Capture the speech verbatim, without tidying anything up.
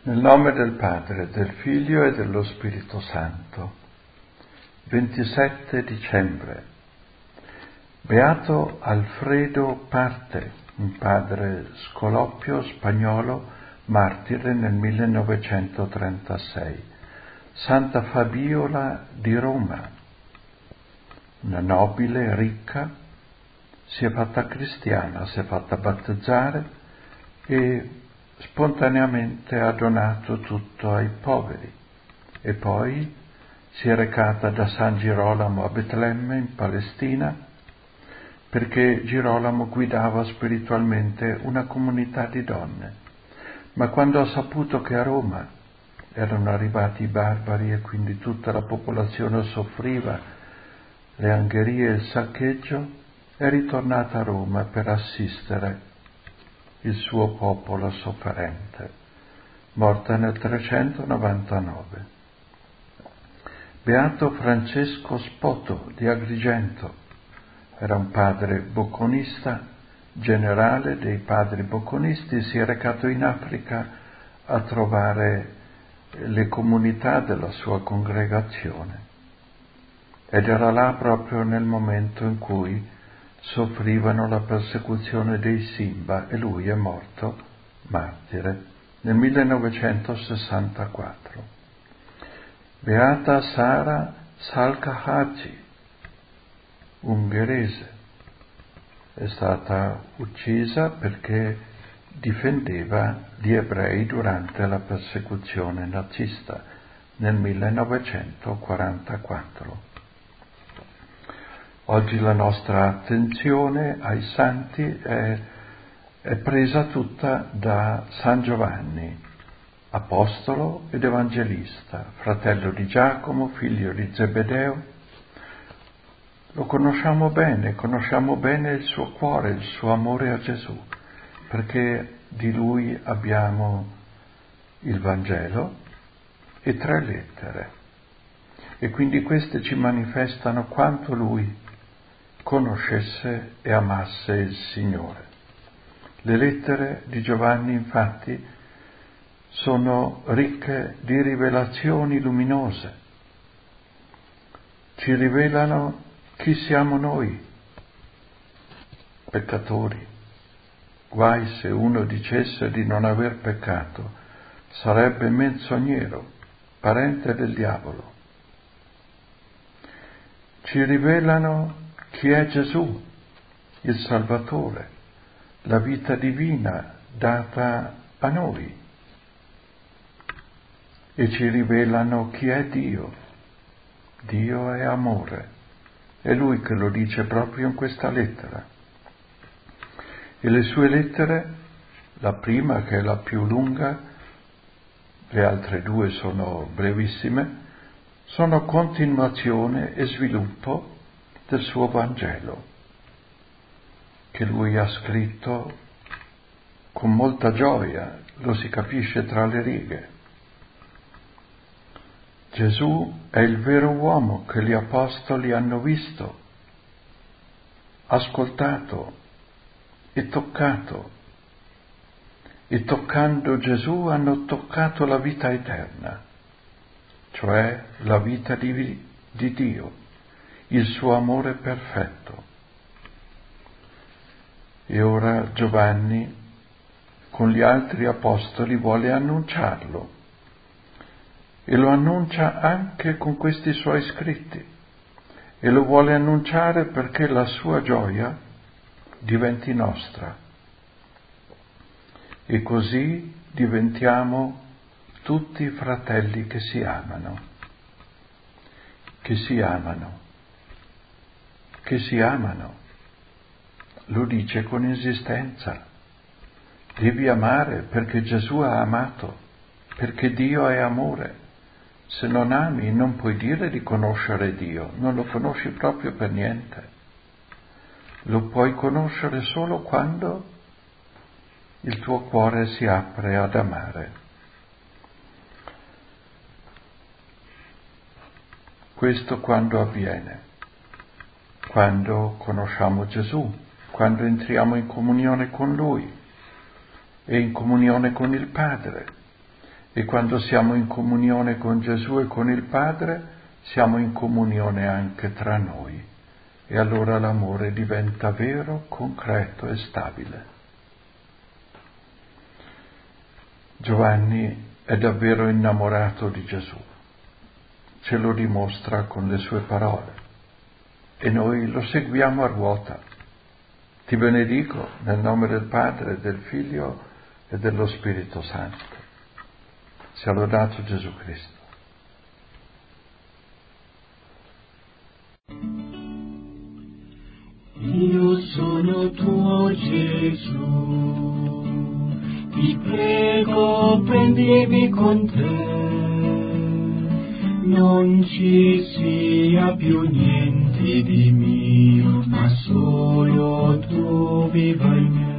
Nel nome del Padre, del Figlio e dello Spirito Santo. ventisette dicembre. Beato Alfredo Parte, un padre scoloppio spagnolo, martire nel millenovecentotrentasei. Santa Fabiola di Roma, una nobile, ricca, si è fatta cristiana, si è fatta battezzare e spontaneamente ha donato tutto ai poveri e poi si è recata da San Girolamo a Betlemme in Palestina perché Girolamo guidava spiritualmente una comunità di donne, ma quando ha saputo che a Roma erano arrivati i barbari e quindi tutta la popolazione soffriva le angherie e il saccheggio, è ritornata a Roma per assistere il suo popolo sofferente, morta nel trecentonovantanove. Beato Francesco Spoto di Agrigento, era un padre bocconista, generale dei padri bocconisti, si è recato in Africa a trovare le comunità della sua congregazione ed era là proprio nel momento in cui soffrivano la persecuzione dei Simba e lui è morto martire nel millenovecentosessantaquattro. Beata Sara Salkahaji, ungherese, è stata uccisa perché difendeva gli ebrei durante la persecuzione nazista nel millenovecentoquarantaquattro. Oggi la nostra attenzione ai santi è, è presa tutta da San Giovanni, apostolo ed evangelista, fratello di Giacomo, figlio di Zebedeo. Lo conosciamo bene, conosciamo bene il suo cuore, il suo amore a Gesù, perché di lui abbiamo il Vangelo e tre lettere. E quindi queste ci manifestano quanto lui conoscesse e amasse il Signore. Le lettere di Giovanni, infatti, sono ricche di rivelazioni luminose. Ci rivelano chi siamo noi, peccatori. Guai se uno dicesse di non aver peccato, sarebbe menzognero, parente del diavolo. Ci rivelano chi è Gesù, il Salvatore, la vita divina data a noi, e ci rivelano chi è Dio. Dio è amore, è Lui che lo dice proprio in questa lettera. E le sue lettere, la prima che è la più lunga, le altre due sono brevissime, sono continuazione e sviluppo del suo Vangelo, che lui ha scritto con molta gioia, lo si capisce tra le righe. Gesù è il vero uomo che gli apostoli hanno visto, ascoltato e toccato, e toccando Gesù hanno toccato la vita eterna, cioè la vita di, di Dio, il suo amore perfetto. E ora Giovanni con gli altri apostoli vuole annunciarlo e lo annuncia anche con questi suoi scritti e lo vuole annunciare perché la sua gioia diventi nostra e così diventiamo tutti fratelli che si amano, che si amano, che si amano. Lo dice con insistenza. Devi amare perché Gesù ha amato, perché Dio è amore. Se non ami non puoi dire di conoscere Dio, non lo conosci proprio per niente. Lo puoi conoscere solo quando il tuo cuore si apre ad amare. Questo quando avviene? Quando conosciamo Gesù, quando entriamo in comunione con Lui e in comunione con il Padre E quando siamo in comunione con Gesù e con il Padre, siamo in comunione anche tra noi. E allora l'amore diventa vero, concreto e stabile. Giovanni è davvero innamorato di Gesù. Ce lo dimostra con le sue parole. E noi lo seguiamo a ruota. Ti benedico nel nome del Padre, del Figlio e dello Spirito Santo. Sia lodato Gesù Cristo. Io sono tuo Gesù, ti prego prendimi con te, non ci sia più niente di mio, ma solo tu viva in me.